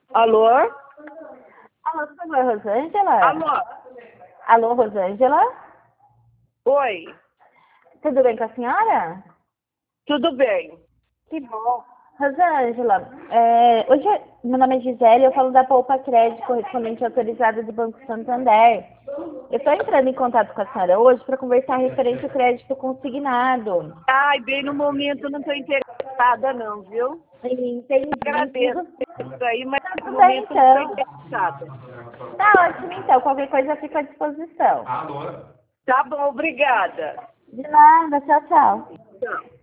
Alô? Alô, por favor, Rosângela? Alô? Alô, Rosângela? Oi, Tudo bem com a senhora? tudo bem? Que bom. Rosângela, hoje meu nome é Gisele, eu falo da Poupa Crédito, correspondente autorizada do Banco Santander. Eu estou entrando em contato com a senhora hoje para conversar referente ao crédito consignado. Ai, bem no momento não estou interessada não, viu? Entendi. Agradeço isso aí, mas no Tudo bem, momento não estou então. interessada. Tá ótimo, então. Qualquer coisa fica à disposição. Tá bom, obrigada. De nada, tchau, tchau. Tchau.